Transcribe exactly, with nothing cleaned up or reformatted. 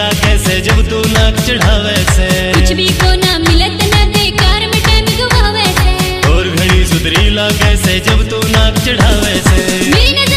लागे से जब तू नाक चढ़ावे से। कुछ भी को ना मिलत ना बेकार में टाइम गवावे से। और घड़ी सुधरी लागे से जब तू नाक चढ़ावे से। मेरी